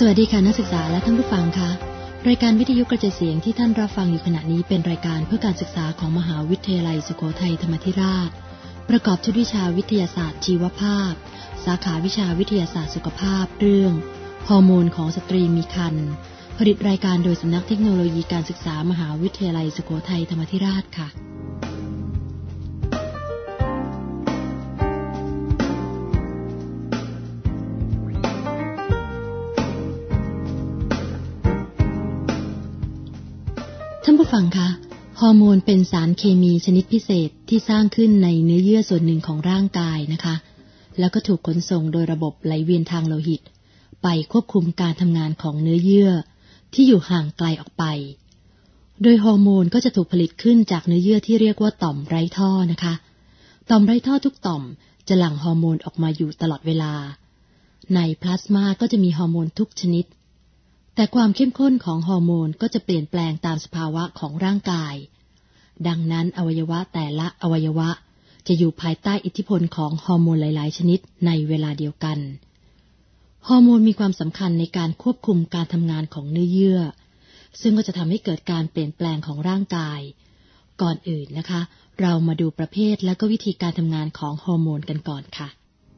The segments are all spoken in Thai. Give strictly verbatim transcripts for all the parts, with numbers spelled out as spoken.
สวัสดีค่ะนักศึกษาและท่านผู้ฟังคะรายการวิทยุกระจายเสียงที่ท่านรับฟังอยู่ขณะนี้เป็นรายการเพื่อการศึกษาของมหาวิทยาลัยสุโขทัยธรรมาธิราชประกอบชุดวิชาวิทยาศาสตร์ชีวภาพสาขาวิชาวิทยาศาสตร์สุขภาพเรื่องฮอร์โมนของสตรีมีครรภ์ผลิตรายการโดยสำนักเทคโนโลยีการศึกษามหาวิทยาลัยสุโขทัยธรรมาธิราชค่ะท่านผู้ฟังคะฮอร์โมนเป็นสารเคมีชนิดพิเศษที่สร้างขึ้นในเนื้อเยื่อส่วนหนึ่งของร่างกายนะคะแล้วก็ถูกขนส่งโดยระบบไหลเวียนทางโลหิตไปควบคุมการทำงานของเนื้อเยื่อที่อยู่ห่างไกลออกไปโดยฮอร์โมนก็จะถูกผลิตขึ้นจากเนื้อเยื่อที่เรียกว่าต่อมไร้ท่อนะคะต่อมไร้ท่อทุกต่อมจะหลั่งฮอร์โมนออกมาอยู่ตลอดเวลาในพลาสมาก็จะมีฮอร์โมนทุกชนิดแต่ความเข้มข้นของฮอร์โมนก็จะเปลี่ยนแปลงตามสภาวะของร่างกายดังนั้นอวัยวะแต่ละอวัยวะจะอยู่ภายใต้อิทธิพลของฮอร์โมนหลายๆชนิดในเวลาเดียวกันฮอร์โมนมีความสำคัญในการควบคุมการทำงานของเนื้อเยื่อซึ่งก็จะทำให้เกิดการเปลี่ยนแปลงของร่างกายก่อนอื่นนะคะเรามาดูประเภทและก็วิธีการทำงานของฮอร์โมนกันก่อนค่ะ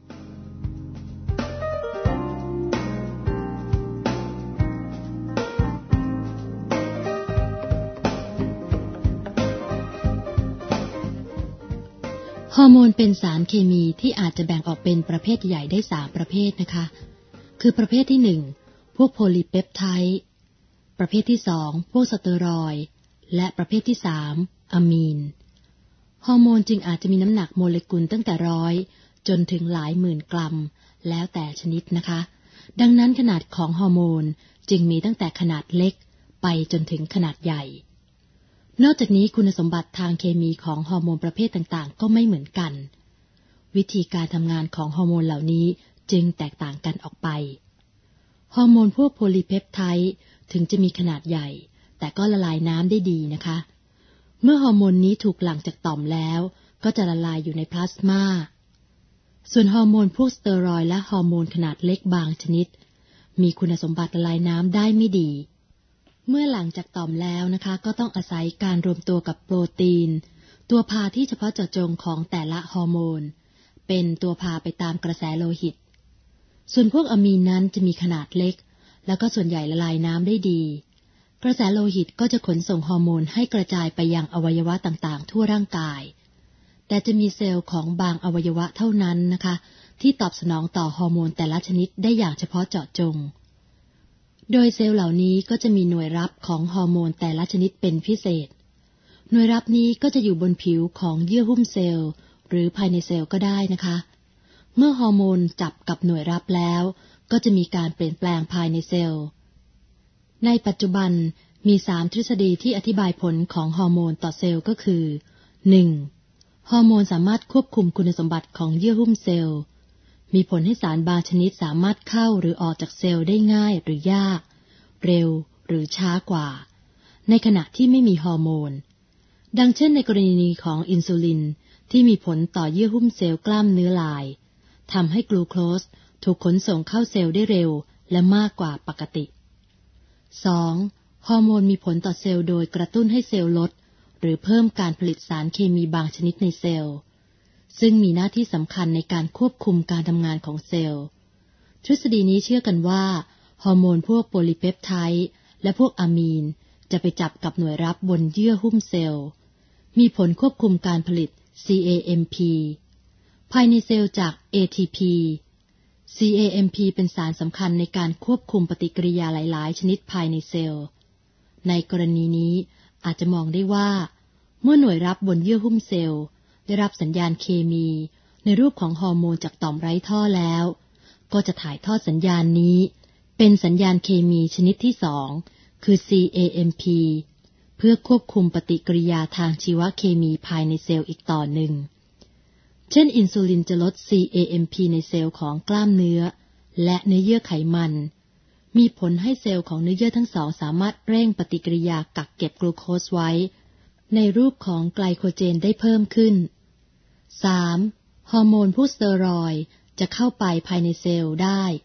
ฮอร์โมนเป็นสารเคมีที่อาจจะแบ่งออกเป็นประเภทใหญ่ได้สามประเภทนะคะคือประเภทที่หนึ่งพวกโพลีเปปไทด์ประเภทที่สองพวกสเตียรอยด์และประเภทที่สามอะมีนฮอร์โมนจึงอาจจะมีน้ำหนักโมเลกุลตั้งแต่ร้อยจนถึงหลายหมื่นกรัมแล้วแต่ชนิดนะคะดังนั้นขนาดของฮอร์โมนจึงมีตั้งแต่ขนาดเล็กไปจนถึงขนาดใหญ่นอกจากนี้คุณสมบัติทางเคมีของฮอร์โมนประเภทต่างๆก็ไม่เหมือนกันวิธีการทำงานของฮอร์โมนเหล่านี้จึงแตกต่างกันออกไปฮอร์โมนพวกโพลีเพปไทด์ถึงจะมีขนาดใหญ่แต่ก็ละลายน้ำได้ดีนะคะเมื่อฮอร์โมนนี้ถูกหลั่งจากต่อมแล้วก็จะละลายอยู่ในพลาสมาส่วนฮอร์โมนพวกสเตียรอยด์และฮอร์โมนขนาดเล็กบางชนิดมีคุณสมบัติละลายน้ำได้ไม่ดีเมื่อหลั่งจากต่อมแล้วนะคะก็ต้องอาศัยการรวมตัวกับโปรตีนตัวพาที่เฉพาะเจาะจงของแต่ละฮอร์โมนเป็นตัวพาไปตามกระแสโลหิตส่วนพวกอะมีนนั้นจะมีขนาดเล็กแล้วก็ส่วนใหญ่ละลายน้ำได้ดีกระแสโลหิตก็จะขนส่งฮอร์โมนให้กระจายไปยังอวัยวะต่างๆทั่วร่างกายแต่จะมีเซลล์ของบางอวัยวะเท่านั้นนะคะที่ตอบสนองต่อฮอร์โมนแต่ละชนิดได้อย่างเฉพาะเจาะจงโดยเซลล์เหล่านี้ก็จะมีหน่วยรับของฮอร์โมนแต่ละชนิดเป็นพิเศษหน่วยรับนี้ก็จะอยู่บนผิวของเยื่อหุ้มเซลล์หรือภายในเซลล์ก็ได้นะคะเมื่อฮอร์โมนจับกับหน่วยรับแล้วก็จะมีการเปลี่ยนแปลงภายในเซลล์ในปัจจุบันมีสามทฤษฎีที่อธิบายผลของฮอร์โมนต่อเซลล์ก็คือ หนึ่ง. ฮอร์โมนสามารถควบคุมคุณสมบัติของเยื่อหุ้มเซลล์มีผลให้สารบางชนิดสามารถเข้าหรือออกจากเซลล์ได้ง่ายหรือยากเร็วหรือช้ากว่าในขณะที่ไม่มีฮอร์โมนดังเช่นในกรณีของอินซูลินที่มีผลต่อเยื่อหุ้มเซลล์กล้ามเนื้อลายทำให้กลูโคสถูกขนส่งเข้าเซลล์ได้เร็วและมากกว่าปกติ สอง. ฮอร์โมนมีผลต่อเซลล์โดยกระตุ้นให้เซลล์ลดหรือเพิ่มการผลิตสารเคมีบางชนิดในเซลล์ซึ่งมีหน้าที่สำคัญในการควบคุมการทำงานของเซลล์ทฤษฎีนี้เชื่อกันว่าฮอร์โมนพวกโพลีเปปไทด์และพวกอะมีนจะไปจับกับหน่วยรับบนเยื่อหุ้มเซลล์มีผลควบคุมการผลิต ซี เอ เอ็ม พี ภายในเซลล์จาก เอ ที พี ซี เอ เอ็ม พี เป็นสารสำคัญในการควบคุมปฏิกิริยาหลายๆชนิดภายในเซลล์ในกรณีนี้อาจจะมองได้ว่าเมื่อหน่วยรับบนเยื่อหุ้มเซลล์ได้รับสัญญาณเคมีในรูปของฮอร์โมนจากต่อมไร้ท่อแล้วก็จะถ่ายทอดสัญญาณนี้เป็นสัญญาณเคมีชนิดที่สองคือ ซี เอ เอ็ม พี เพื่อควบคุมปฏิกิริยาทางชีวเคมีภายในเซลล์อีกต่อหนึ่งเช่นอินซูลินจะลด ซี เอ เอ็ม พี ในเซลล์ของกล้ามเนื้อและเนื้อเยื่อไขมันมีผลให้เซลล์ของเนื้อเยื่อทั้งสองสามารถเร่งปฏิกิริยากักเก็บกลูโคสไว้ในรูปของไกลโคเจนได้เพิ่มขึ้น สาม. ฮอร์โมนพวกสเตียรอยด์จะเข้าไปภายในเซลล์ได้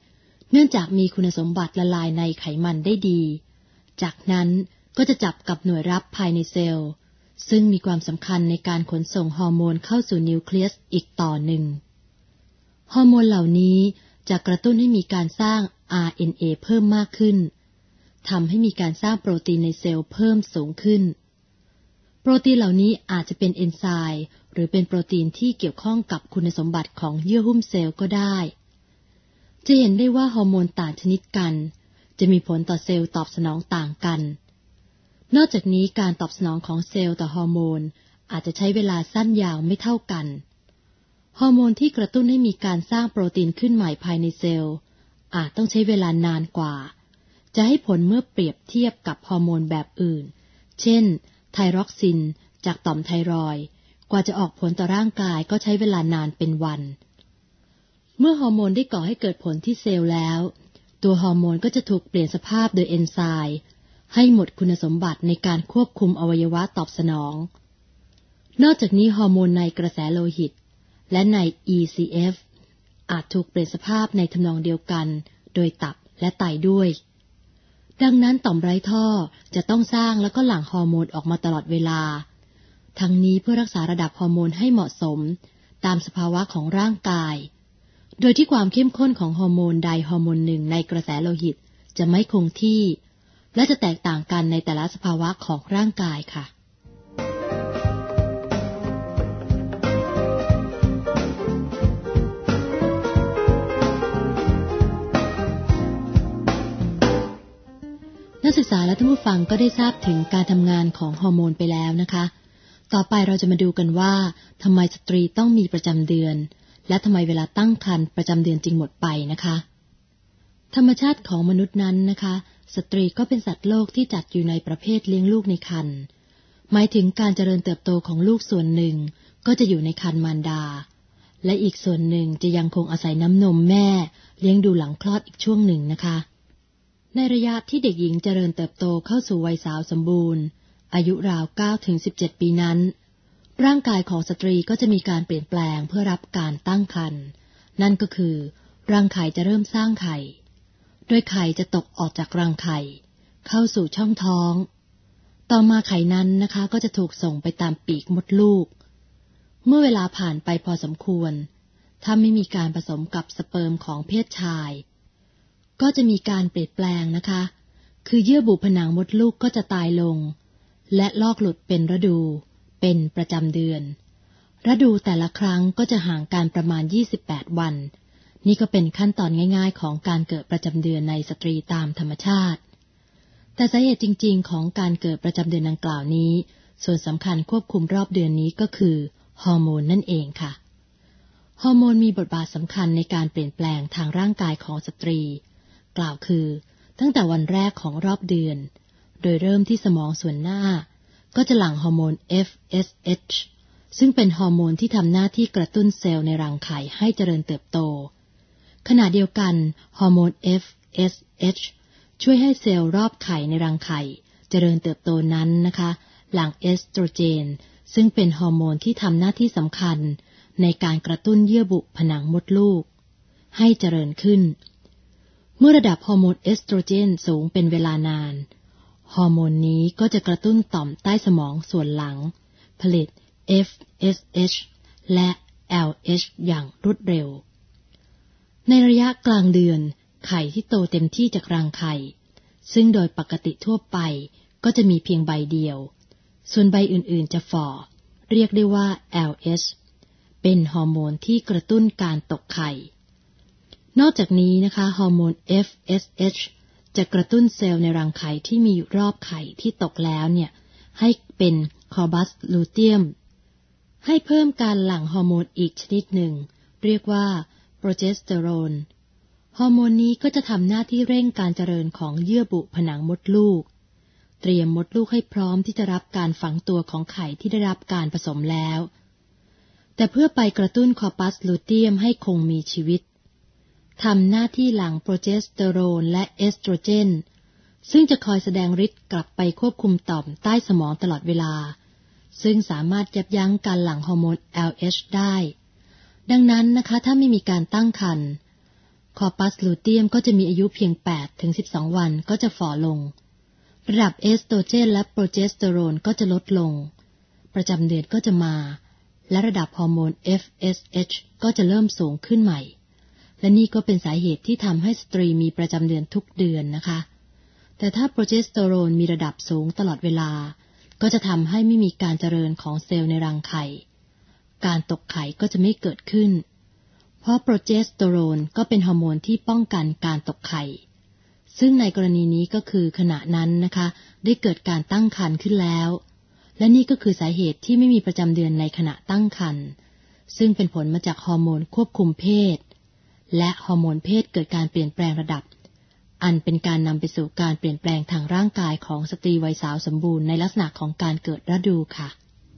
เนื่องจากมีคุณสมบัติละลายในไขมันได้ดีจากนั้นก็จะจับกับหน่วยรับภายในเซลล์ซึ่งมีความสำคัญในการขนส่งฮอร์โมนเข้าสู่นิวเคลียสอีกต่อหนึ่งฮอร์โมนเหล่านี้จะกระตุ้นให้มีการสร้าง อาร์ เอ็น เอ เพิ่มมากขึ้นทำให้มีการสร้างโปรตีนในเซลล์เพิ่มสูงขึ้นโปรตีนเหล่านี้อาจจะเป็นเอนไซม์หรือเป็นโปรตีนที่เกี่ยวข้องกับคุณสมบัติของเยื่อหุ้มเซลล์ก็ได้จะเห็นได้ว่าฮอร์โมนต่างชนิดกันจะมีผลต่อเซลล์ตอบสนองต่างกันนอกจากนี้การตอบสนองของเซลล์ต่อฮอร์โมนอาจจะใช้เวลาสั้นยาวไม่เท่ากันฮอร์โมนที่กระตุ้นให้มีการสร้างโปรตีนขึ้นใหม่ภายในเซลล์อาจต้องใช้เวลานานกว่าจะให้ผลเมื่อเปรียบเทียบกับฮอร์โมนแบบอื่นเช่นไทรอกซินจากต่อมไทรอยด์กว่าจะออกผลต่อร่างกายก็ใช้เวลานานเป็นวันเมื่อฮอร์โมนได้ก่อให้เกิดผลที่เซลล์แล้วตัวฮอร์โมนก็จะถูกเปลี่ยนสภาพโดยเอนไซม์ให้หมดคุณสมบัติในการควบคุมอวัยวะตอบสนองนอกจากนี้ฮอร์โมนในกระแสโลหิตและใน อี ซี เอฟ อาจถูกเปลี่ยนสภาพในทำนองเดียวกันโดยตับและไตด้วยดังนั้นต่อมไร้ท่อจะต้องสร้างแล้วก็หลั่งฮอร์โมนออกมาตลอดเวลาทั้งนี้เพื่อรักษาระดับฮอร์โมนให้เหมาะสมตามสภาวะของร่างกายโดยที่ความเข้มข้นของฮอร์โมนใดฮอร์โมนหนึ่งในกระแสโลหิตจะไม่คงที่และจะแตกต่างกันในแต่ละสภาวะของร่างกายค่ะนักศึกษาและท่านผู้ฟังก็ได้ทราบถึงการทำงานของฮอร์โมนไปแล้วนะคะต่อไปเราจะมาดูกันว่าทำไมสตรีต้องมีประจำเดือนและทำไมเวลาตั้งครรภ์ประจำเดือนจึงหมดไปนะคะธรรมชาติของมนุษย์นั้นนะคะสตรีก็เป็นสัตว์โลกที่จัดอยู่ในประเภทเลี้ยงลูกในครรภ์หมายถึงการเจริญเติบโตของลูกส่วนหนึ่งก็จะอยู่ในครรภ์มารดาและอีกส่วนหนึ่งจะยังคงอาศัยน้ำนมแม่เลี้ยงดูหลังคลอดอีกช่วงหนึ่งนะคะในระยะที่เด็กหญิงเจริญเติบโตเข้าสู่วัยสาวสมบูรณ์อายุราว เก้าถึงสิบเจ็ด ปีนั้นร่างกายของสตรีก็จะมีการเปลี่ยนแปลงเพื่อรับการตั้งครรภ์นั่นก็คือรังไข่จะเริ่มสร้างไข่โดยไข่จะตกออกจากรังไข่เข้าสู่ช่องท้องต่อมาไข่นั้นนะคะก็จะถูกส่งไปตามปีกมดลูกเมื่อเวลาผ่านไปพอสมควรถ้าไม่มีการผสมกับสเปิร์มของเพศชายก็จะมีการเปลี่ยนแปลงนะคะคือเยื่อบุผนังมดลูกก็จะตายลงและลอกหลุดเป็นฤดูเป็นประจำเดือนฤดูแต่ละครั้งก็จะห่างกันประมาณยี่สิบแปดวันนี่ก็เป็นขั้นตอนง่ายๆของการเกิดประจำเดือนในสตรีตามธรรมชาติแต่สาเหตุจริงๆของการเกิดประจำเดือนดังกล่าวนี้ส่วนสำคัญควบคุมรอบเดือนนี้ก็คือฮอร์โมนนั่นเองค่ะฮอร์โมนมีบทบาทสำคัญในการเปลี่ยนแปลงทางร่างกายของสตรีกล่าวคือตั้งแต่วันแรกของรอบเดือนโดยเริ่มที่สมองส่วนหน้าก็จะหลั่งฮอร์โมน เอฟ เอส เอช ซึ่งเป็นฮอร์โมนที่ทำหน้าที่กระตุ้นเซลล์ในรังไข่ให้เจริญเติบโตขณะเดียวกันฮอร์โมน เอฟ เอส เอช ช่วยให้เซลล์รอบไข่ในรังไข่เจริญเติบโตนั้นนะคะหลั่งเอสโตรเจนซึ่งเป็นฮอร์โมนที่ทำหน้าที่สำคัญในการกระตุ้นเยื่อบุผนังมดลูกให้เจริญขึ้นเมื่อระดับฮอร์โมนเอสโตรเจนสูงเป็นเวลานานฮอร์โมนนี้ก็จะกระตุ้นต่อมใต้สมองส่วนหลังผลิต เอฟ เอส เอช และ แอล เอช อย่างรวดเร็วในระยะกลางเดือนไข่ที่โตเต็มที่จากรังไข่ซึ่งโดยปกติทั่วไปก็จะมีเพียงใบเดียวส่วนใบอื่นๆจะฝ่อเรียกได้ว่า แอล เอช เป็นฮอร์โมนที่กระตุ้นการตกไข่นอกจากนี้นะคะฮอร์โมน เอฟ เอส เอช จะกระตุ้นเซลล์ในรังไข่ที่มีอยู่รอบไข่ที่ตกแล้วเนี่ยให้เป็นคอร์บัสลูเทียมให้เพิ่มการหลั่งฮอร์โมนอีกชนิดหนึ่งเรียกว่าโปรเจสเตอโรนฮอร์โมนนี้ก็จะทำหน้าที่เร่งการเจริญของเยื่อบุผนังมดลูกเตรียมมดลูกให้พร้อมที่จะรับการฝังตัวของไข่ที่ได้รับการผสมแล้วแต่เพื่อไปกระตุ้นคอร์ปัสลูเทียมให้คงมีชีวิตทำหน้าที่หลั่งโปรเจสเตอโรนและเอสโตรเจนซึ่งจะคอยแสดงฤทธิ์กลับไปควบคุมต่อมใต้สมองตลอดเวลาซึ่งสามารถยับยั้งการหลั่งฮอร์โมน แอล เอช ได้ดังนั้นนะคะถ้าไม่มีการตั้งครรภ์คอร์ปัสลูเทียมก็จะมีอายุเพียง แปดถึงสิบสอง วันก็จะฝ่อลงระดับเอสโตรเจนและโปรเจสเตอโรนก็จะลดลงประจำเดือนก็จะมาและระดับฮอร์โมน เอฟ เอส เอช ก็จะเริ่มสูงขึ้นใหม่และนี่ก็เป็นสาเหตุที่ทำให้สตรีมีประจำเดือนทุกเดือนนะคะแต่ถ้าโปรเจสเตอโรนมีระดับสูงตลอดเวลาก็จะทำให้ไม่มีการเจริญของเซลล์ในรังไข่การตกไข่ก็จะไม่เกิดขึ้นเพราะโปรเจสเตอโรนก็เป็นฮอร์โมนที่ป้องกันการตกไข่ซึ่งในกรณีนี้ก็คือขณะนั้นนะคะได้เกิดการตั้งครรภ์ขึ้นแล้วและนี่ก็คือสาเหตุที่ไม่มีประจำเดือนในขณะตั้งครรภ์ซึ่งเป็นผลมาจากฮอร์โมนควบคุมเพศและฮอร์โมนเพศเกิดการเปลี่ยนแปลงระดับอันเป็นการนำไปสู่การเปลี่ยนแปลงทางร่างกายของสตรีวัยสาวสมบูรณ์ในลักษณะของการเกิดฤดูค่ะ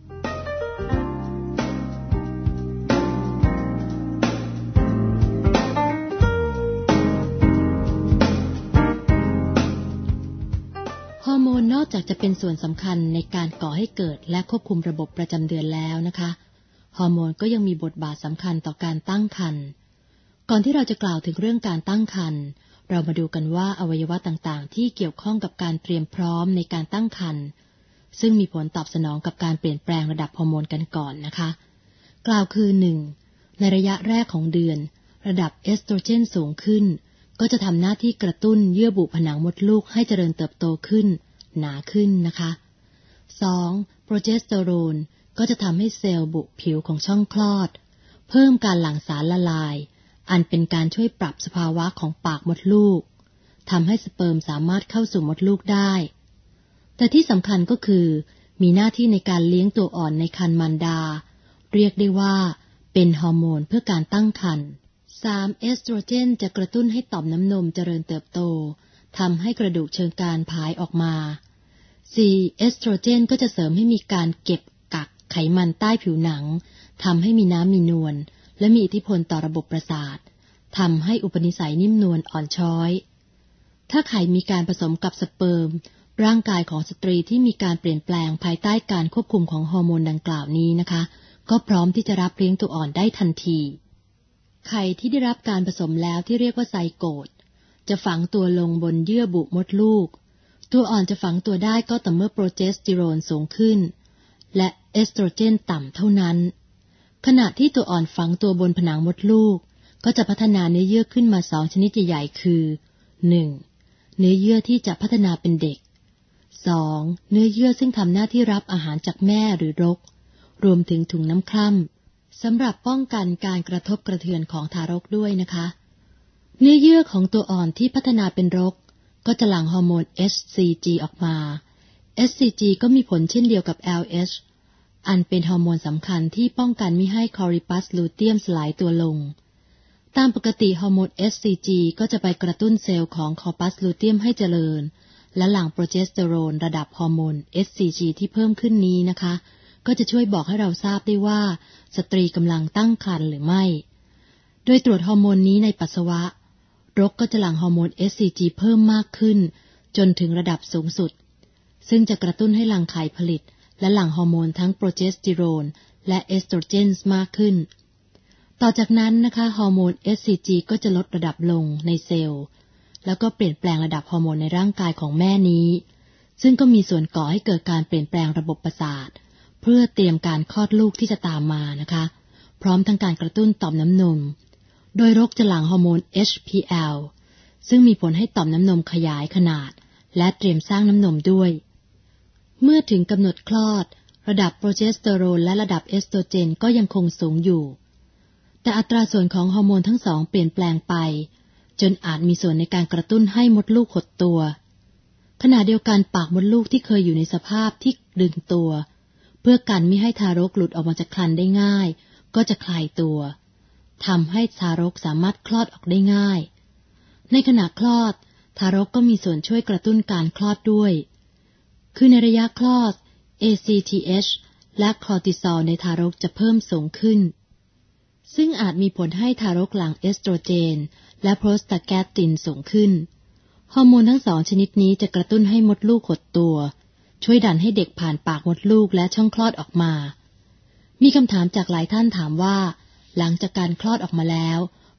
ฮอร์โมนนอกจากจะเป็นส่วนสำคัญในการก่อให้เกิดและควบคุมระบบประจำเดือนแล้วนะคะฮอร์โมนก็ยังมีบทบาทสำคัญต่อการตั้งครรภ์ก่อนที่เราจะกล่าวถึงเรื่องการตั้งครรภ์เรามาดูกันว่าอวัยวะต่างๆที่เกี่ยวข้องกับการเตรียมพร้อมในการตั้งครรภ์ซึ่งมีผลตอบสนองกับการเปลี่ยนแปลงระดับฮอร์โมนกันก่อนนะคะกล่าวคือ หนึ่ง ในระยะแรกของเดือนระดับเอสโตรเจนสูงขึ้นก็จะทำหน้าที่กระตุ้นเยื่อบุผนังมดลูกให้เจริญเติบโตขึ้นหนาขึ้นนะคะ สอง โปรเจสเตอโรนก็จะทำให้เซลล์บุผิวของช่องคลอดเพิ่มการหลั่งสารละลายอันเป็นการช่วยปรับสภาวะของปากมดลูกทำให้สเปิร์มสามารถเข้าสู่มดลูกได้แต่ที่สำคัญก็คือมีหน้าที่ในการเลี้ยงตัวอ่อนในครรภ์มารดาเรียกได้ว่าเป็นฮอร์โมนเพื่อการตั้งครรภ์ สาม เอสโตรเจนจะกระตุ้นให้ต่อมน้ำนมเจริญเติบโตทำให้กระดูกเชิงกรานผายออกมา สี่ เอสโตรเจนก็จะเสริมให้มีการเก็บกักไขมันใต้ผิวหนังทำให้มีน้ำมีนวลและมีอิทธิพลต่อระบบประสาททำให้อุปนิสัยนิ่มนวลอ่อนช้อยถ้าไข่มีการผสมกับสเปิร์มร่างกายของสตรีที่มีการเปลี่ยนแปลงภายใต้การควบคุมของฮอร์โมนดังกล่าวนี้นะคะก็พร้อมที่จะรับเลี้ยงตัวอ่อนได้ทันทีไข่ที่ได้รับการผสมแล้วที่เรียกว่าไซโกตจะฝังตัวลงบนเยื่อบุมดลูกตัวอ่อนจะฝังตัวได้ก็ต่อเมื่อโปรเจสเตอโรนสูงขึ้นและเอสโตรเจนต่ำเท่านั้นขณะที่ตัวอ่อนฝังตัวบนผนังมดลูกก็จะพัฒนาเนื้อเยื่อขึ้นมาสองชนิดใหญ่ๆคือ หนึ่ง เนื้อเยื่อที่จะพัฒนาเป็นเด็ก สอง เนื้อเยื่อซึ่งทำหน้าที่รับอาหารจากแม่หรือรกรวมถึงถุงน้ำคร่ำสำหรับป้องกันการกระทบกระเทือนของทารกด้วยนะคะเนื้อเยื่อของตัวอ่อนที่พัฒนาเป็นรกก็จะหลั่งฮอร์โมน เอช ซี จี ออกมา เอช ซี จี ก็มีผลเช่นเดียวกับ แอล เอช อันเป็นฮอร์โมนสำคัญที่ป้องกันไม่ให้คอริปัสลูเทียมสลายตัวลงตามปกติฮอร์โมน เอช ซี จี ก็จะไปกระตุ้นเซลล์ของคอปัสลูเทียมให้เจริญและหลั่งโปรเจสเตอโรนระดับฮอร์โมน เอช ซี จี ที่เพิ่มขึ้นนี้นะคะก็จะช่วยบอกให้เราทราบได้ว่าสตรีกำลังตั้งครรภ์หรือไม่โดยตรวจฮอร์โมนนี้ในปัสสาวะรกก็จะหลั่งฮอร์โมน เอช ซี จี เพิ่มมากขึ้นจนถึงระดับสูงสุดซึ่งจะกระตุ้นให้รังไข่ผลิตและหลั่งฮอร์โมนทั้งโปรเจสเตอโรนและเอสโตรเจนมากขึ้นต่อจากนั้นนะคะฮอร์โมน เอช ซี จี ก็จะลดระดับลงในเซลล์แล้วก็เปลี่ยนแปลงระดับฮอร์โมนในร่างกายของแม่นี้ซึ่งก็มีส่วนก่อให้เกิดการเปลี่ยนแปลงระบบประสาทเพื่อเตรียมการคลอดลูกที่จะตามมานะคะพร้อมทั้งการกระตุ้นต่อมน้ำนมโดยรกจะหลั่งฮอร์โมน เอช พี แอล ซึ่งมีผลให้ต่อมน้ำนมขยายขนาดและเตรียมสร้างน้ำนมด้วยเมื่อถึงกำหนดคลอดระดับโปรเจสเตอโรนและระดับเอสโตรเจนก็ยังคงสูงอยู่แต่อัตราส่วนของฮอร์โมนทั้งสองเปลี่ยนแปลงไปจนอาจมีส่วนในการกระตุ้นให้มดลูกหดตัวขณะเดียวกันปากมดลูกที่เคยอยู่ในสภาพที่ดึงตัวเพื่อกันไม่ให้ทารกหลุดออกมาจากครรภ์ได้ง่ายก็จะคลายตัวทำให้ทารกสามารถคลอดออกได้ง่ายในขณะคลอดทารกก็มีส่วนช่วยกระตุ้นการคลอดด้วยคือในระยะคลอด เอ ซี ที เอช และคอร์ติซอลในทารกจะเพิ่มสูงขึ้นซึ่งอาจมีผลให้ทารกหลั่งเอสโตรเจนและโปรสตาแกสตินสูงขึ้นฮอร์โมนทั้งสองชนิดนี้จะกระตุ้นให้มดลูกหดตัวช่วยดันให้เด็กผ่านปากมดลูกและช่องคลอดออกมามีคำถามจากหลายท่านถามว่าหลังจากการคลอดออกมาแล้ว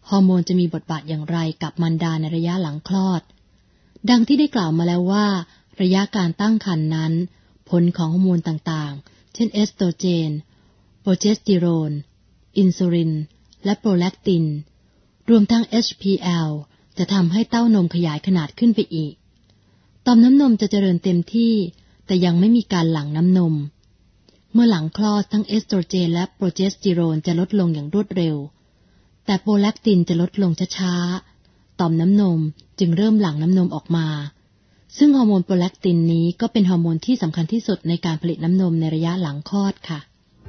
ฮอร์โมนจะมีบทบาทอย่างไรกับมารดาในระยะหลังคลอดดังที่ได้กล่าวมาแล้วว่าระยะการตั้งครรภ์นั้นผลของฮอร์โมนต่างๆเช่นเอสโตรเจนโปรเจสเตอโรนอินซูลินและโปรแลคตินรวมทั้ง เอช พี แอล จะทำให้เต้านมขยายขนาดขึ้นไปอีกต่อมน้ำนมจะเจริญเต็มที่แต่ยังไม่มีการหลั่งน้ำนมเมื่อหลังคลอดทั้งเอสโตรเจนและโปรเจสเตอโรนจะลดลงอย่างรวดเร็วแต่โปรแลคตินจะลดลงช้าๆต่อมน้ำนมจึงเริ่มหลั่งน้ำนมออกมาซึ่งฮอร์โมนโปรแลคตินนี้ก็เป็นฮอร์โมนที่สำคัญที่สุดในการผลิตน้ำนมในระยะหลังคลอดค่ะ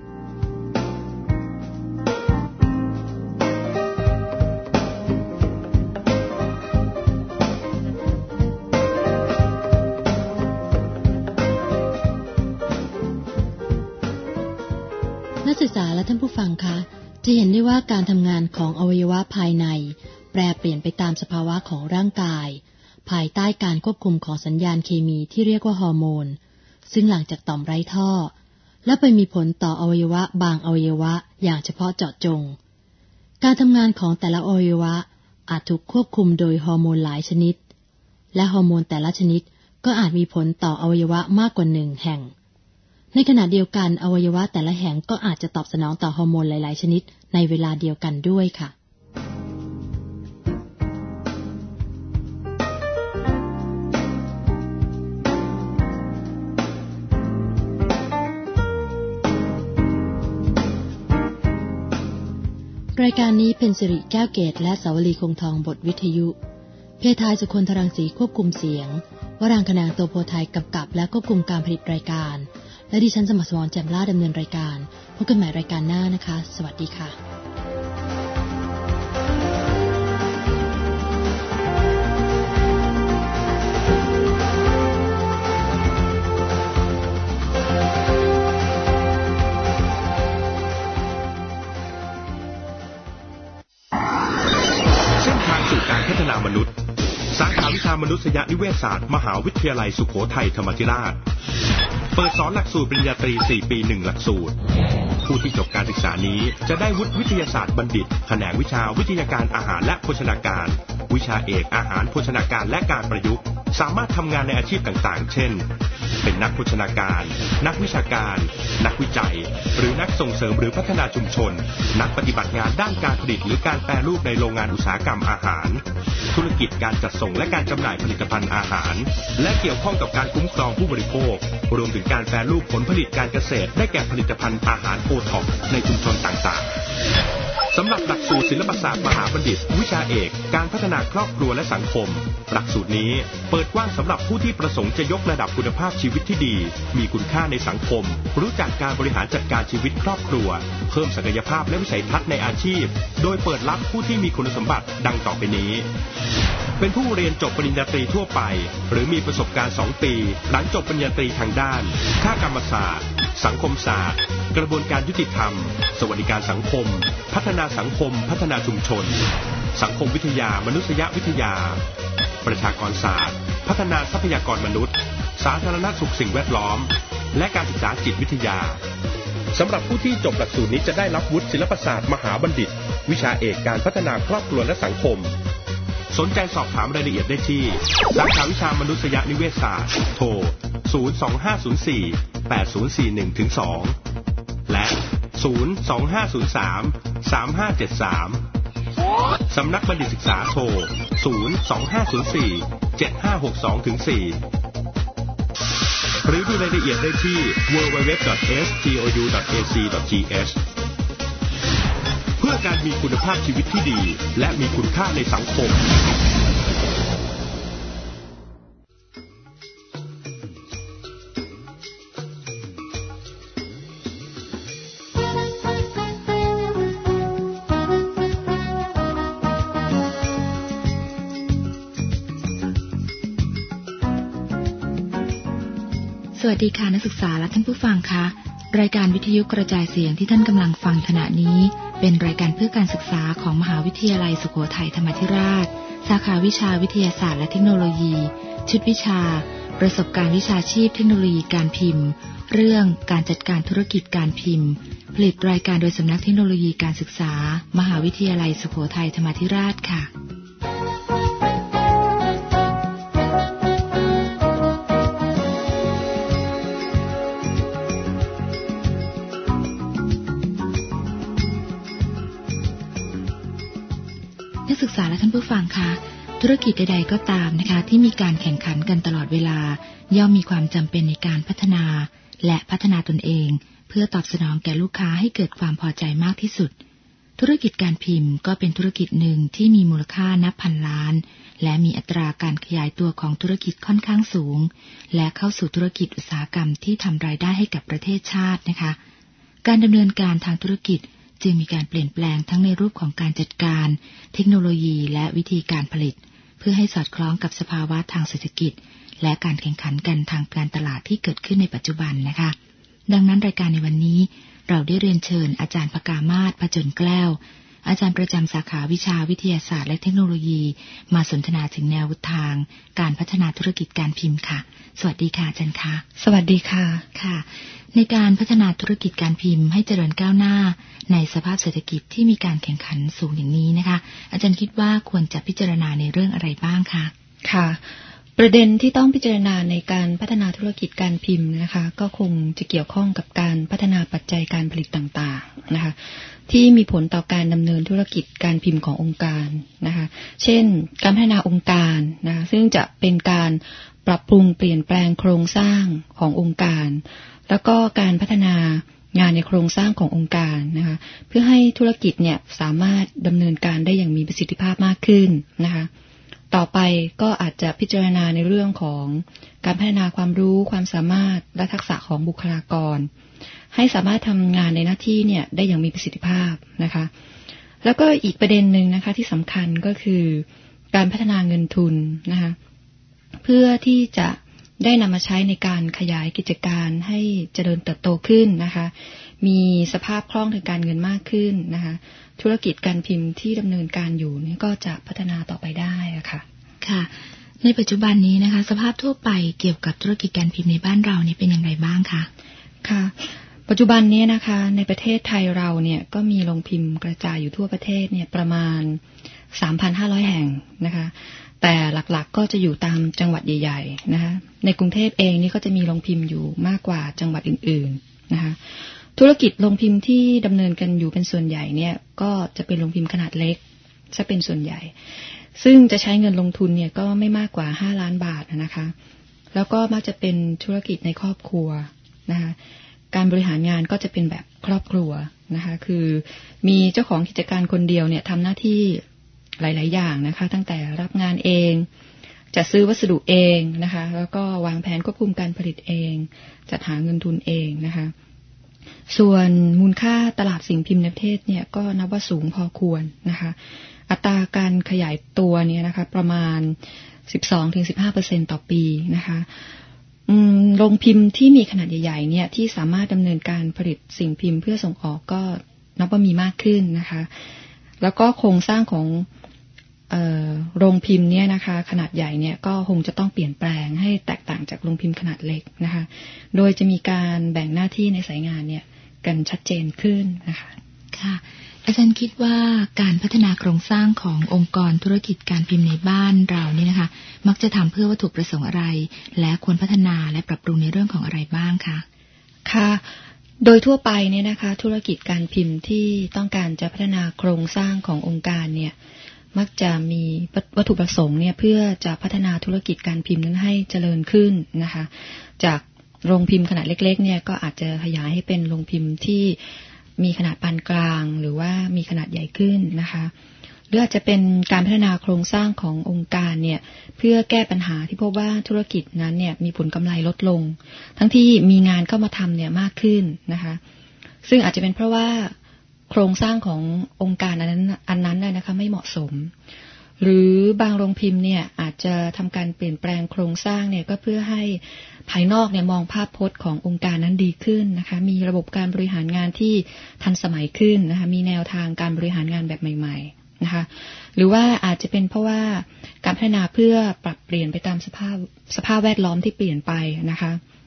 นักศึกษาและท่านผู้ฟังคะจะเห็นได้ว่าการทำงานของอวัยวะภายในแปรเปลี่ยนไปตามสภาวะของร่างกายภายใต้การควบคุมของสัญญาณเคมีที่เรียกว่าฮอร์โมนซึ่งหลังจากต่อมไร้ท่อและไปมีผลต่ออวัยวะบางอวัยวะอย่างเฉพาะเจาะจงการทำงานของแต่ละอวัยวะอาจถูกควบคุมโดยฮอร์โมนหลายชนิดและฮอร์โมนแต่ละชนิดก็อาจมีผลต่ออวัยวะมากกว่าหนึ่งแห่งในขณะเดียวกันอวัยวะแต่ละแห่งก็อาจจะตอบสนองต่อฮอร์โมนหลายๆชนิดในเวลาเดียวกันด้วยค่ะรายการนี้เป็นสิริแก้วเกตและสาวลีคงทองบทวิทยุเพทายสุคนธรังสีควบคุมเสียงวรางคนางโตโพไทยกำกับและควบคุมการผลิตรายการและดิฉันสมัครสมรแจ่มล่าดำเนินรายการพบกันใหม่รายการหน้านะคะสวัสดีค่ะเส้นทางสู่การพัฒนามนุษย์สาขาวิชามนุษยนิเวศศาสตร์มหาวิทยาลัยสุโขทัยธรรมาธิราชเปิดสอนหลักสูตรปริญญาตรีสี่ปีหนึ่งหลักสูตรผู้ที่จบการศึกษานี้จะได้วุฒิวิทยาศาสตร์บัณฑิตแขนงวิชาวิทยาการอาหารและโภชนาการวิชาเอกอาหารโภชนาการและการประยุกต์สามารถทำงานในอาชีพต่างๆเช่นเป็นนักโภชนาการนักวิชาการนักวิจัยหรือนักส่งเสริมหรือพัฒนาชุมชนนักปฏิบัติงานด้านการผลิตหรือการแปรรูปในโรงงานอุตสาหกรรมอาหารธุรกิจการจัดส่งและการจำหน่ายผลิตภัณฑ์อาหารและเกี่ยวข้องกับการคุ้มครองผู้บริโภครวมถึงการแปรรูปผลผลิตการเกษตรได้แก่ผลิตภัณฑ์อาหารโอท็อปในชุมชนต่างๆสำหรับหลักสูตรศิลปศาสตร์มหาบัณฑิตวิชาเอกการพัฒนาครอบครัวและสังคมหลักสูตรนี้เปิดกว้างสำหรับผู้ที่ประสงค์จะยกระดับคุณภาพชีวิตที่ดีมีคุณค่าในสังคมรู้จักการบริหารจัดการชีวิตครอบครัวเพิ่มศักยภาพและวิสัยทัศน์ในอาชีพโดยเปิดรับผู้ที่มีคุณสมบัติดังต่อไปนี้เป็นผู้เรียนจบปริญญาตรีทั่วไปหรือมีประสบการณ์สองปีหลังจบปริญญาตรีทางด้านค่ากรรมศาสตร์สังคมศาสตร์กระบวนการยุติธรรมสวัสดิการสังคมพัฒนาสังคมพัฒนาชุมชนสังคมวิทยามนุษยวิทยาประชากรศาสตร์พัฒนาทรัพยากรมนุษย์สาธารณสุขสิ่งแวดล้อมและการศึกษาจิตวิทยาสำหรับผู้ที่จบหลักสูตรนี้จะได้รับวุฒิศิลปศาสตร์มหาบัณฑิตวิชาเอกการพัฒนาครอบครัวและสังคมสนใจสอบถามรายละเอียดได้ที่สาขาวิชามนุษยนิเวศศาสตร์โทรศูนย์ สอง ห้า ศูนย์ สี่ แปด ศูนย์ สี่ หนึ่ง ถึง สองและศูนย์ สอง ห้า ศูนย์ สาม สาม ห้า เจ็ด สามสำนักบัณฑิตศึกษาโทรศูนย์ สอง ห้า ศูนย์ สี่ เจ็ด ห้า หก สอง ถึง สี่ หรือดูรายละเอียดได้ที่ ดับเบิลยู ดับเบิลยู ดับเบิลยู ดอท เอส ที โอ ยู ดอท เอ ซี ดอท ที เอช เพื่อการมีคุณภาพชีวิตที่ดีและมีคุณค่าในสังคมสวัสดีค่ะนักศึกษาและท่านผู้ฟังคะรายการวิทยุกระจายเสียงที่ท่านกำลังฟังขณะนี้เป็นรายการเพื่อการศึกษาของมหาวิทยาลัยสุโขทัยธรรมาธิราชสาขาวิชาวิทยาศาสตร์และเทคโนโลยีชุดวิชาประสบการณ์วิชาชีพเทคโนโลยีการพิมพ์เรื่องการจัดการธุรกิจการพิมพ์ผลิตรายการโดยสำนักเทคโนโลยีการศึกษามหาวิทยาลัยสุโขทัยธรรมาธิราชค่ะนักศึกษาและท่านผู้ฟังคะธุรกิจใดๆก็ตามนะคะที่มีการแข่งขันกันตลอดเวลาย่อมมีความจำเป็นในการพัฒนาและพัฒนาตนเองเพื่อตอบสนองแก่ลูกค้าให้เกิดความพอใจมากที่สุดธุรกิจการพิมพ์ก็เป็นธุรกิจหนึ่งที่มีมูลค่านับพันล้านและมีอัตราการขยายตัวของธุรกิจค่อนข้างสูงและเข้าสู่ธุรกิจอุตสาหกรรมที่ทำรายได้ให้กับประเทศชาตินะคะการดำเนินการทางธุรกิจจึงมีการเปลี่ยนแปลงทั้งในรูปของการจัดการเทคโนโลยีและวิธีการผลิตเพื่อให้สอดคล้องกับสภาวะทางเศรษฐกิจและการแข่งขันกันทางการตลาดที่เกิดขึ้นในปัจจุบันนะคะดังนั้นรายการในวันนี้เราได้เรียนเชิญอาจารย์ภกามาศ ผจญแก้วอาจารย์ประจำสาขาวิชาวิทยาศาสตร์และเทคโนโลยีมาสนทนาถึงแนวทางการพัฒนาธุรกิจการพิมพ์ค่ะสวัสดีค่ะอาจารย์คะสวัสดีค่ะค่ะในการพัฒนาธุรกิจการพิมพ์ให้เจริญก้าวหน้าในสภาพเศรษฐกิจที่มีการแข่งขันสูงอย่างนี้นะคะอาจารย์คิดว่าควรจะพิจารณาในเรื่องอะไรบ้างคะค่ะประเด็นที่ต้องพิจารณาในการพัฒนาธุรกิจการพิมพ์นะคะก็คงจะเกี่ยวข้องกับการพัฒนาปัจจัยการผลิตต่างๆนะคะที่มีผลต่อการดำเนินธุรกิจการพิมพ์ขององค์การนะคะเช่นการพัฒนาองค์การนะคะซึ่งจะเป็นการปรับปรุงเปลี่ยนแปลงโครงสร้างขององค์การแล้วก็การพัฒนางานในโครงสร้างขององค์การนะคะเพื่อให้ธุรกิจเนี่ยสามารถดำเนินการได้อย่างมีประสิทธิภาพมากขึ้นนะคะต่อไปก็อาจจะพิจารณาในเรื่องของการพัฒนาความรู้ความสามารถและทักษะของบุคลากรให้สามารถทำงานในหน้าที่เนี่ยได้อย่างมีประสิทธิภาพนะคะแล้วก็อีกประเด็นหนึ่งนะคะที่สำคัญก็คือการพัฒนาเงินทุนนะคะเพื่อที่จะได้นำมาใช้ในการขยายกิจการให้เจริญเติบโตขึ้นนะคะมีสภาพคล่องทางการเงินมากขึ้นนะคะธุรกิจการพิมพ์ที่ดำเนินการอยู่นี่ก็จะพัฒนาต่อไปได้ค่ะค่ะในปัจจุบันนี้นะคะสภาพทั่วไปเกี่ยวกับธุรกิจการพิมพ์ในบ้านเรานี่เป็นอย่างไรบ้างคะค่ะปัจจุบันนี้นะคะในประเทศไทยเราเนี่ยก็มีโรงพิมพ์กระจายอยู่ทั่วประเทศเนี่ยประมาณ สามพันห้าร้อย แห่งนะคะแต่หลักๆก็จะอยู่ตามจังหวัดใหญ่ๆนะคะในกรุงเทพเองนี่ก็จะมีโรงพิมพ์อยู่มากกว่าจังหวัดอื่นๆนะคะธุรกิจโรงพิมพ์ที่ดำเนินกันอยู่เป็นส่วนใหญ่เนี่ยก็จะเป็นโรงพิมพ์ขนาดเล็กจะเป็นส่วนใหญ่ซึ่งจะใช้เงินลงทุนเนี่ยก็ไม่มากกว่าห้าล้านบาทนะคะแล้วก็มักจะเป็นธุรกิจในครอบครัวนะคะการบริหารงานก็จะเป็นแบบครอบครัวนะคะคือมีเจ้าของกิจการคนเดียวเนี่ยทำหน้าที่หลายๆอย่างนะคะตั้งแต่รับงานเองจัดซื้อวัสดุเองนะคะแล้วก็วางแผนควบคุมการผลิตเองจัดหาเงินทุนเองนะคะส่วนมูลค่าตลาดสิ่งพิมพ์ในประเทศเนี่ยก็นับว่าสูงพอควรนะคะอัตราการขยายตัวเนี่ยนะคะประมาณ สิบสองถึงสิบห้าเปอร์เซ็นต์ ต่อปีนะคะโรงพิมพ์ที่มีขนาดใหญ่ๆเนี่ยที่สามารถดำเนินการผลิตสิ่งพิมพ์เพื่อส่งออกก็นับว่ามีมากขึ้นนะคะแล้วก็โครงสร้างของเอ่อโรงพิมพ์เนี่ยนะคะขนาดใหญ่เนี่ยก็คงจะต้องเปลี่ยนแปลงให้แตกต่างจากโรงพิมพ์ขนาดเล็กนะคะโดยจะมีการแบ่งหน้าที่ในสายงานเนี่ยกันชัดเจนขึ้นนะคะค่ะอาจารย์คิดว่าการพัฒนาโครงสร้างขององค์กรธุรกิจการพิมพ์ในบ้านเรานี่นะคะมักจะทำเพื่อวัตถุประสงค์อะไรและควรพัฒนาและปรับปรุงในเรื่องของอะไรบ้างคะค่ะโดยทั่วไปเนี่ยนะคะธุรกิจการพิมพ์ที่ต้องการจะพัฒนาโครงสร้างขององค์การเนี่ยมักจะมีวัตถุประสงค์เนี่ยเพื่อจะพัฒนาธุรกิจการพิมพ์นั้นให้เจริญขึ้นนะคะจากโรงพิมพ์ขนาดเล็กๆเนี่ยก็อาจจะขยายให้เป็นโรงพิมพ์ที่มีขนาดปานกลางหรือว่ามีขนาดใหญ่ขึ้นนะคะหรืออาจจะเป็นการพัฒนาโครงสร้างขององค์การเนี่ยเพื่อแก้ปัญหาที่พบว่าธุรกิจนั้นเนี่ยมีผลกำไรลดลงทั้งที่มีงานเข้ามาทำเนี่ยมากขึ้นนะคะซึ่งอาจจะเป็นเพราะว่าโครงสร้างขององค์การอันนั้นอันนั้นนะคะไม่เหมาะสมหรือบางโรงพิมพ์เนี่ยอาจจะทำการเปลี่ยนแปลงโครงสร้างเนี่ยก็เพื่อให้ภายนอกเนี่ยมองภาพพจน์ขององค์การนั้นดีขึ้นนะคะมีระบบการบริหารงานที่ทันสมัยขึ้นนะคะมีแนวทางการบริหารงานแบบใหม่ๆนะคะหรือว่าอาจจะเป็นเพราะว่าการพัฒนาเพื่อปรับเปลี่ยนไปตามสภาพสภาพแวดล้อมที่เปลี่ยนไปนะคะ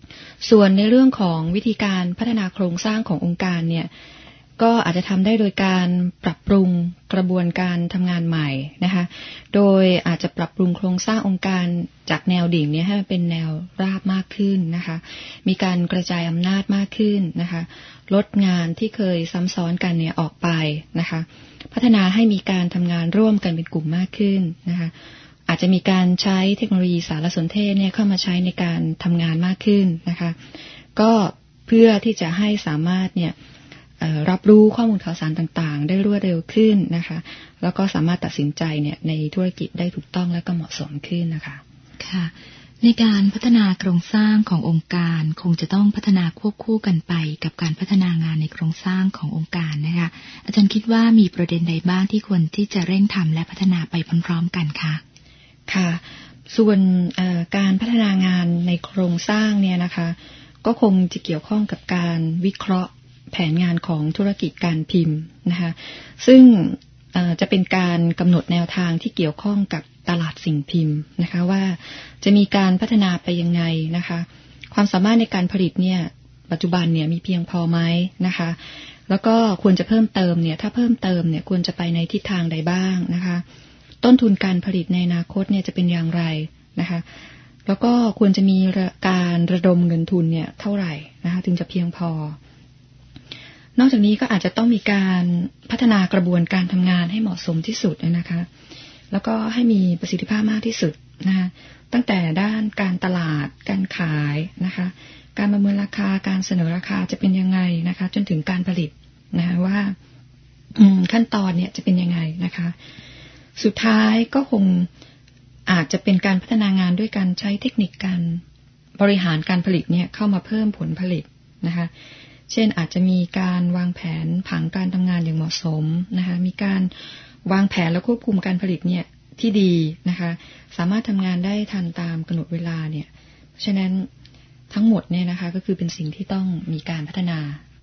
ส่วนในเรื่องของวิธีการพัฒนาโครงสร้างขององค์การเนี่ยก็อาจจะทำได้โดยการปรับปรุงกระบวนการทำงานใหม่นะคะโดยอาจจะปรับปรุงโครงสร้างองค์การจากแนวดิ่งนี้ให้มันเป็นแนวราบมากขึ้นนะคะมีการกระจายอำนาจมากขึ้นนะคะลดงานที่เคยซ้ำซ้อนกันเนี่ยออกไปนะคะพัฒนาให้มีการทำงานร่วมกันเป็นกลุ่มมากขึ้นนะคะอาจจะมีการใช้เทคโนโลยีสารสนเทศเนี่ยเข้ามาใช้ในการทำงานมากขึ้นนะคะก็เพื่อที่จะให้สามารถเนี่ยรับรู้ข้อมูลข่าวสารต่างๆได้รวดเร็วขึ้นนะคะแล้วก็สามารถตัดสินใจเนี่ยในธุรกิจได้ถูกต้องและก็เหมาะสมขึ้นนะคะค่ะในการพัฒนาโครงสร้างขององค์การคงจะต้องพัฒนาควบคู่กันไปกับการพัฒนางานในโครงสร้างขององค์การนะคะอาจารย์คิดว่ามีประเด็นใดบ้างที่ควรที่จะเร่งทำและพัฒนาไปพร้อมๆกันคะค่ะส่วนการพัฒนางานในโครงสร้างเนี่ยนะคะก็คงจะเกี่ยวข้องกับการวิเคราะห์แผนงานของธุรกิจการพิมพ์นะคะซึ่งจะเป็นการกำหนดแนวทางที่เกี่ยวข้องกับตลาดสิ่งพิมพ์นะคะว่าจะมีการพัฒนาไปยังไงนะคะความสามารถในการผลิตเนี่ยปัจจุบันเนี่ยมีเพียงพอไหมนะคะแล้วก็ควรจะเพิ่มเติมเนี่ยถ้าเพิ่มเติมเนี่ยควรจะไปในทิศทางใดบ้างนะคะต้นทุนการผลิตในอนาคตเนี่ยจะเป็นอย่างไรนะคะแล้วก็ควรจะมีการระดมเงินทุนเนี่ยเท่าไหร่นะคะถึงจะเพียงพอนอกจากนี้ก็อาจจะต้องมีการพัฒนากระบวนการทำงานให้เหมาะสมที่สุดนะคะแล้วก็ให้มีประสิทธิภาพมากที่สุดนะคะตั้งแต่ด้านการตลาดการขายนะคะการประเมินราคาการเสนอราคาจะเป็นยังไงนะคะจนถึงการผลิตนะคะว่าขั้นตอนเนี่ยจะเป็นยังไงนะคะสุดท้ายก็คงอาจจะเป็นการพัฒนางานด้วยการใช้เทคนิคการบริหารการผลิตเนี่ยเข้ามาเพิ่มผลผลิตนะคะเช่นอาจจะมีการวางแผนผังการทำงานอย่างเหมาะสมนะคะมีการวางแผนและควบคุมการผลิตเนี่ยที่ดีนะคะสามารถทำงานได้ทันตามกำหนดเวลาเนี่ยเพราะฉะนั้นทั้งหมดเนี่ยนะคะก็คือเป็นสิ่งที่ต้องมีการพัฒนา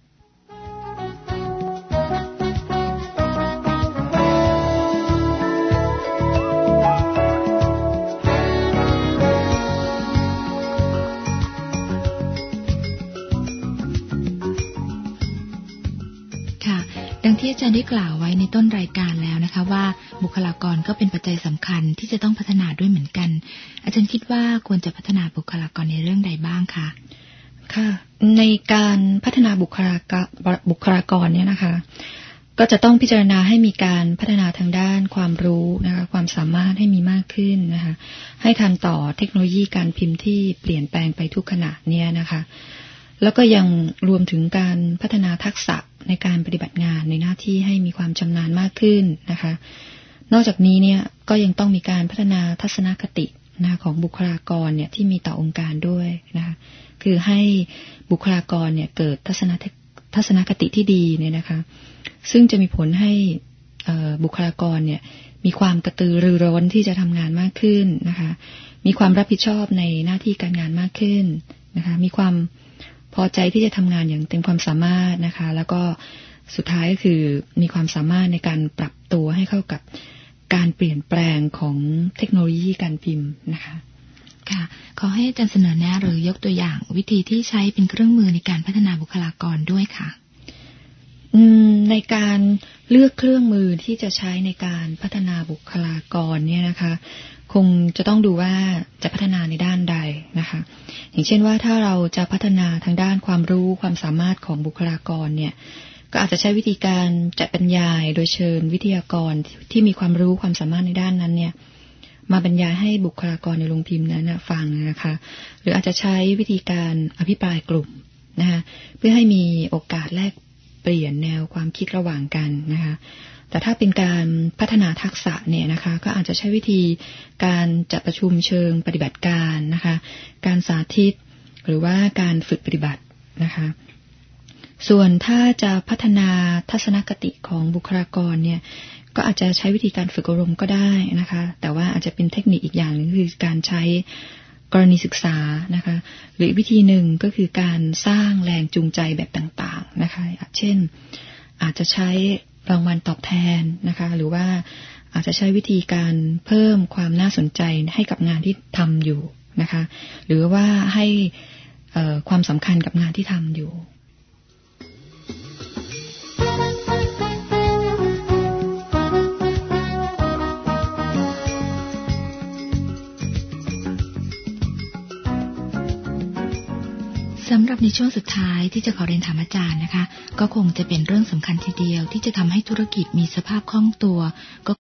ดังที่อาจารย์ได้กล่าวไว้ในต้นรายการแล้วนะคะว่าบุคลากรก็เป็นปัจจัยสำคัญที่จะต้องพัฒนาด้วยเหมือนกันอาจารย์คิดว่าควรจะพัฒนาบุคลากรในเรื่องใดบ้างคะค่ะในการพัฒนาบุคลากรบุคลากรเนี่ยนะคะก็จะต้องพิจารณาให้มีการพัฒนาทางด้านความรู้นะคะความสามารถให้มีมากขึ้นนะคะให้ทันต่อเทคโนโลยีการพิมพ์ที่เปลี่ยนแปลงไปทุกขณะเนี่ยนะคะแล้วก็ยังรวมถึงการพัฒนาทักษะในการปฏิบัติงานในหน้าที่ให้มีความชำนาญมากขึ้นนะคะนอกจากนี้เนี่ยก็ยังต้องมีการพัฒนาทัศนคตินะของบุคลากรเนี่ยที่มีต่อองค์การด้วยนะคะคือให้บุคลากรเนี่ยเกิดทัศนทัศนคติที่ดีเนี่ยนะคะซึ่งจะมีผลให้บุคลากรเนี่ยมีความกระตือรือร้นที่จะทำงานมากขึ้นนะคะมีความรับผิดชอบในหน้าที่การงานมากขึ้นนะคะมีความพอใจที่จะทำงานอย่างเต็มความสามารถนะคะแล้วก็สุดท้ายก็คือมีความสามารถในการปรับตัวให้เข้ากับการเปลี่ยนแปลงของเทคโนโลยีการพิมพ์นะคะค่ะขอให้อาจารย์เสนอแนะหรือยกตัวอย่างวิธีที่ใช้เป็นเครื่องมือในการพัฒนาบุคลากรด้วยค่ะในการเลือกเครื่องมือที่จะใช้ในการพัฒนาบุคลากรเนี่ยนะคะคงจะต้องดูว่าจะพัฒนาในด้านใดนะคะอย่างเช่นว่าถ้าเราจะพัฒนาทางด้านความรู้ความสามารถของบุคลากรเนี่ยก็อาจจะใช้วิธีการจัดบรรยายโดยเชิญวิทยากรที่มีความรู้ความสามารถในด้านนั้นเนี่ยมาบรรยายให้บุคลากรในโรงพิมพ์นั้นฟังนะคะหรืออาจจะใช้วิธีการอภิปรายกลุ่มนะคะเพื่อให้มีโอกาสแลกเปลี่ยนแนวความคิดระหว่างกันนะคะแต่ถ้าเป็นการพัฒนาทักษะเนี่ยนะคะก็อาจจะใช้วิธีการจัดประชุมเชิงปฏิบัติการนะคะการสาธิตหรือว่าการฝึกปฏิบัตินะคะส่วนถ้าจะพัฒนาทัศนคติของบุคลากรเนี่ยก็อาจจะใช้วิธีการฝึกอบรมก็ได้นะคะแต่ว่าอาจจะเป็นเทคนิคอีกอย่างนึงคือการใช้กรณีศึกษานะคะหรือวิธีหนึ่งก็คือการสร้างแรงจูงใจแบบต่างๆนะคะเช่นอาจจะใช้รางวัลตอบแทนนะคะหรือว่าอาจจะใช้วิธีการเพิ่มความน่าสนใจให้กับงานที่ทำอยู่นะคะหรือว่าให้ความสำคัญกับงานที่ทำอยู่สำหรับในช่วงสุดท้ายที่จะขอเรียนถามอาจารย์นะคะก็คงจะเป็นเรื่องสำคัญทีเดียวที่จะทำให้ธุรกิจมีสภาพคล่องตัวก็